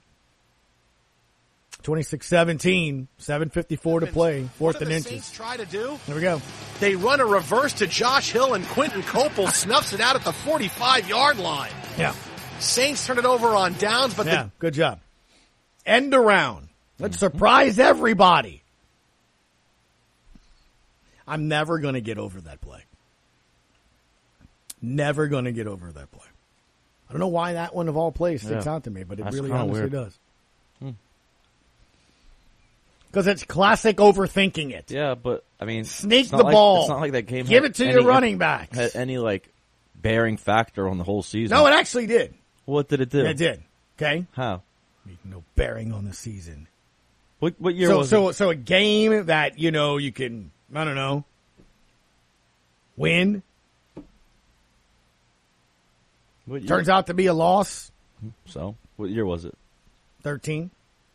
26-17, 7:54 to play, 4th and inches. Saints try to do? There we go. They run a reverse to Josh Hill, and Quentin Copel snuffs it out at the 45-yard line. Yeah. Saints turn it over on downs, but yeah, good job. End around. Let's surprise everybody. I'm never going to get over that play. Never going to get over that play. I don't know why that one of all plays sticks out to me, but it really honestly does. Because it's classic overthinking it. Yeah, but, I mean... Sneak the ball. It's not like that game Give it to your running backs. Had any, bearing factor on the whole season. No, it actually did. What did it do? It did. Okay? How? No bearing on the season. What year was it? So a game that, you can, I don't know, win. Turns out to be a loss. So, what year was it? 13.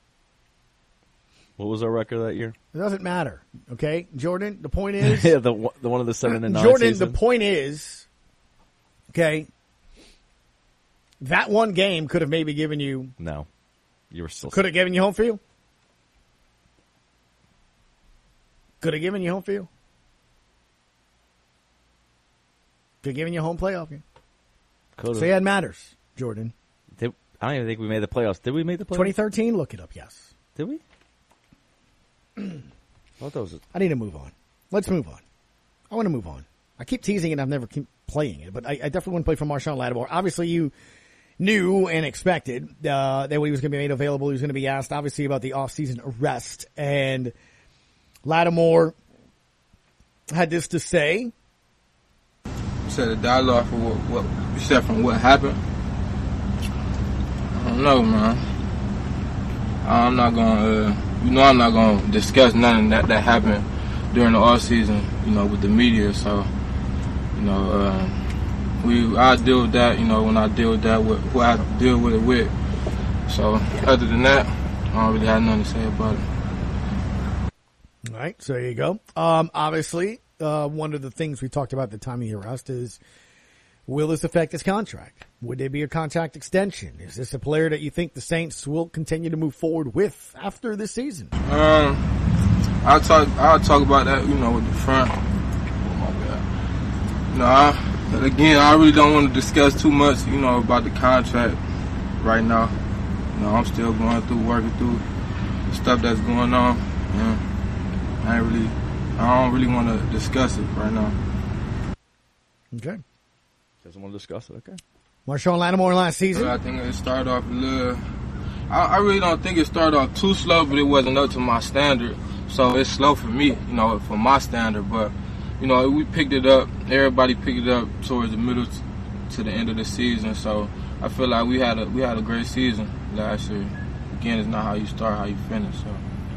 What was our record that year? It doesn't matter. Okay, Jordan, the point is... yeah, the one of the 7-9 Jordan, season. The point is, okay, that one game could have maybe given you... No. You were still... Could have given you home field? Could have given you home field? Could have given you a home playoff game? Could have. So yeah, it matters, Jordan. I don't even think we made the playoffs. Did we make the playoffs? 2013, look it up, yes. Did we? I need to move on. Let's move on. I want to move on. I keep teasing it. I've never keep playing it, but I definitely want to play for Marshawn Lattimore. Obviously, you knew and expected that when he was going to be made available, he was going to be asked, obviously, about the offseason arrest. And Lattimore had this to say. Said the dialogue for what you said from what happened. I don't know, man. I'm not gonna, I'm not gonna discuss nothing that happened during the off season, with the media. So, I deal with that, when I deal with that, with who I deal with it with. So, other than that, I don't really have nothing to say about it. All right, so there you go. Obviously, one of the things we talked about at the time of the arrest is, will this affect his contract? Would there be a contract extension? Is this a player that you think the Saints will continue to move forward with after this season? I'll talk about that, with the front. Oh my God. Again, I really don't want to discuss too much, about the contract right now. I'm still working through the stuff that's going on. I don't really want to discuss it right now. Okay. Doesn't want to discuss it, okay. Marshawn Lattimore last season? I think it started off a little... I really don't think it started off too slow, but it wasn't up to my standard. So it's slow for me, for my standard. But, we picked it up. Everybody picked it up towards the middle to the end of the season. So I feel like we had a great season last year. Again, it's not how you start, how you finish. So.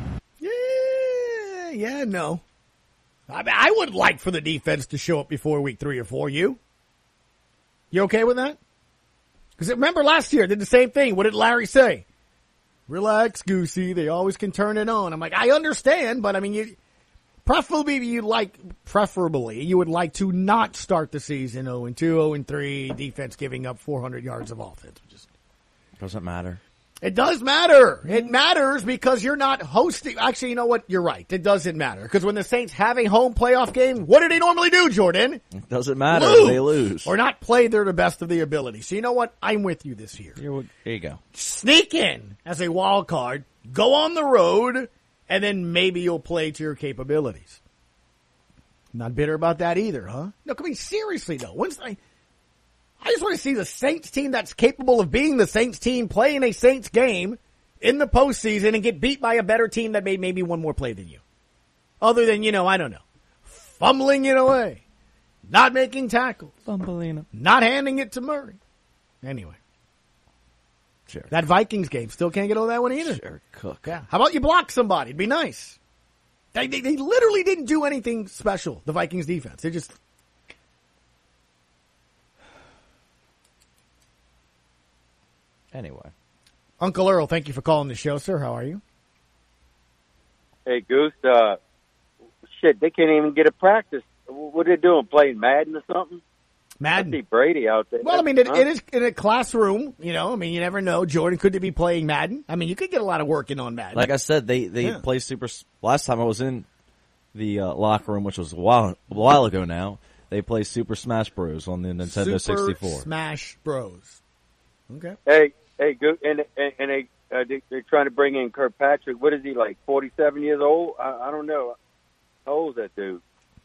No. I mean, I would like for the defense to show up before week 3 or 4. You okay with that? Because remember last year, did the same thing. What did Larry say? Relax, Goosey. They always can turn it on. I'm like, I understand, but I mean, preferably you would like to not start the season 0-2, 0-3, defense giving up 400 yards of offense. Doesn't matter. It does matter. It matters because you're not hosting. Actually, you know what? You're right. It doesn't matter. Because when the Saints have a home playoff game, what do they normally do, Jordan? It doesn't matter. They lose. Or not play their the best of the ability. So you know what? I'm with you this year. There you go. Sneak in as a wild card, go on the road, and then maybe you'll play to your capabilities. Not bitter about that either, huh? No, I mean, seriously, though. I just want to see the Saints team that's capable of being the Saints team playing a Saints game in the postseason and get beat by a better team that made maybe one more play than you. Other than, I don't know, fumbling it away, not making tackles, not handing it to Murray. Anyway. Sure. That Vikings game, still can't get on that one either. Sure, Cook. Yeah. How about you block somebody? It'd be nice. They literally didn't do anything special, the Vikings defense. They just... Anyway. Uncle Earl, thank you for calling the show, sir. How are you? Hey, Goose. They can't even get a practice. What are they doing, playing Madden or something? Madden. I see Brady out there. Well, I mean, it is in a classroom, I mean, you never know. Jordan, could they be playing Madden? I mean, you could get a lot of work in on Madden. Like I said, they play super... Last time I was in the locker room, which was a while ago now, they play Super Smash Bros. On the Nintendo 64. Super Smash Bros. Okay. Hey, good. And they're trying to bring in Kirkpatrick. What is he, like 47 years old? I don't know. How old is that dude?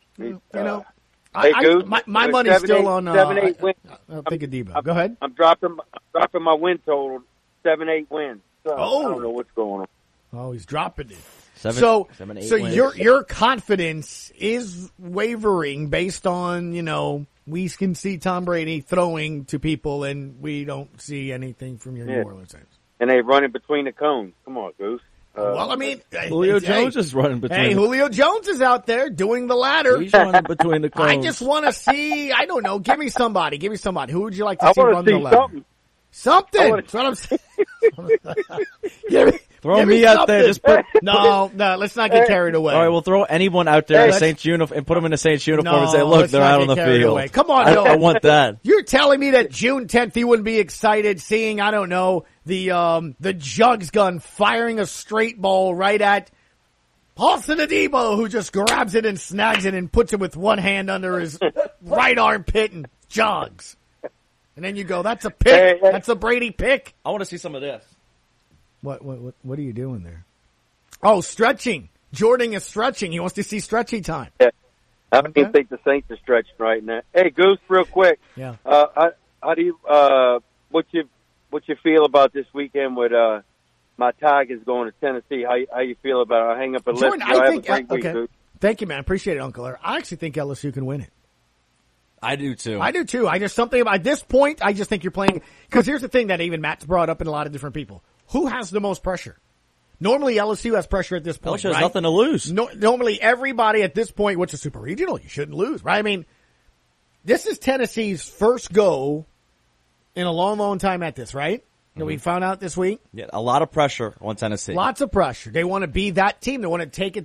My money's still on. 7-8 wins. I'll take a Debo. Go ahead. I'm dropping my win total. 7-8 wins. So I don't know what's going on. Oh, he's dropping it. 7-8 so wins. your confidence is wavering based on we can see Tom Brady throwing to people, and we don't see anything from your New Orleans Saints. And they running between the cones. Come on, Goose. Well, I mean, Julio Jones is running between. Hey, Julio Jones is out there doing the ladder. He's running between the cones. I just want to see. I don't know. Give me somebody. Who would you like to see run the ladder? Something. That's what I'm saying. Throw me out there. Just no. Let's not get carried away. All right, we'll throw anyone out there in a Saints uniform and put them in a Saints uniform and say, "Look, they're out on the field." Away. Come on, I want that. You're telling me that June 10th you wouldn't be excited seeing, I don't know, the jugs gun firing a straight ball right at Paulson Adebo, who just grabs it and snags it and puts it with one hand under his right armpit and jogs. And then you go, that's a pick. That's a Brady pick. I want to see some of this. What are you doing there? Oh, stretching. Jordan is stretching. He wants to see stretchy time. Yeah. I don't even think the Saints are stretching right now. Hey, Goose, real quick. Yeah. How do you, what's your what you feel about this weekend with my Tigers going to Tennessee? How you feel about it? I'll hang up a list. Okay. Thank you, man. Appreciate it, Uncle Larry. I actually think LSU can win it. I do too. I just something about this point. I just think you're playing because here's the thing that even Matt's brought up in a lot of different people. Who has the most pressure? Normally, LSU has pressure at this point. LSU has nothing to lose. Normally, everybody at this point, which is super regional, you shouldn't lose, right? I mean, this is Tennessee's first go in a long, long time at this, right? That we found out this week. Yeah, a lot of pressure on Tennessee. Lots of pressure. They want to be that team. They want to take it